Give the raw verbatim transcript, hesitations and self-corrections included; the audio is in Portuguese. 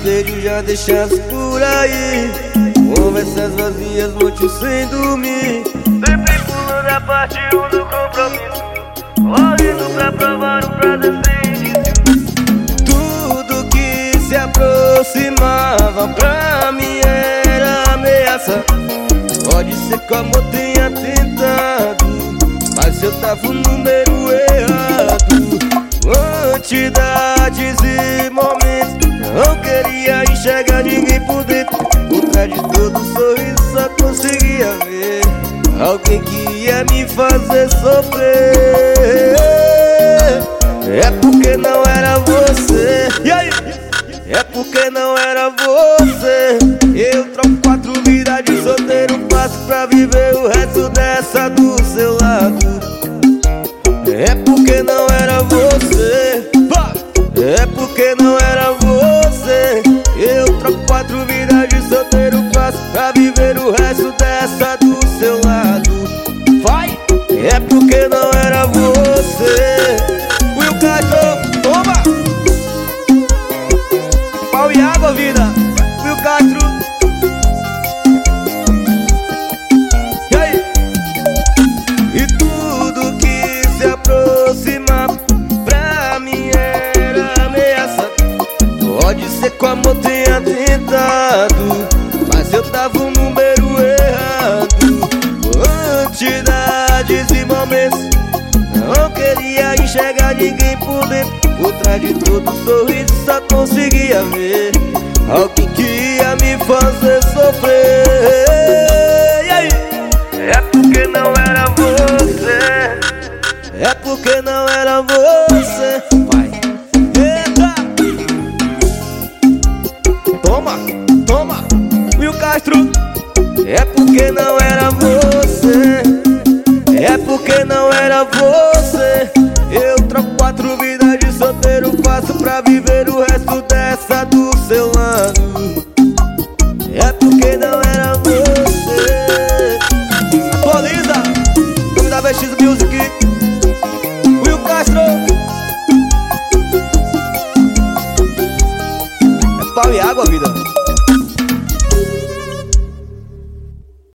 Despejo já deixasse por aí, conversas vazias, noite sem dormir, Sempre pulando a parte um do compromisso, correndo pra provar um prazer sem início. Tudo que se aproximava pra mim era ameaça. Pode ser que o amor tenha tentado, mas eu tava o número errado. Quantidades e momentos, não queria enxergar ninguém por dentro. Por trás de todo sorriso só conseguia ver alguém que ia me fazer sofrer. É porque não era você. E aí? É porque não era você. Eu troco quatro vidas de solteiro, passo pra viver o resto dessa do seu lado. É porque não era você. É porque não era você. Eu troco quatro vidas de solteiro, passo pra viver o resto dessa do seu lado. Vai! É porque não era você. Will Castro, toma! Pau e água, vida. Will Castro. E aí? E tudo que se aproximava pra mim era ameaça. Pode ser que o amor tenha tentado, mas eu tava o número errado. Quantidades e momentos, não queria enxergar ninguém por dentro. Por trás de todo sorriso só conseguia ver alguém que ia me fazer sofrer. E aí? É porque não era você. É porque não era você. Vai. Eita! Toma, toma, Will Castro. É porque não era você. É porque não era você. Eu troco quatro vidas de solteiro, passo pra viver o resto dessa do seu lado. É porque não era você. Atualiza, nome da V X Music.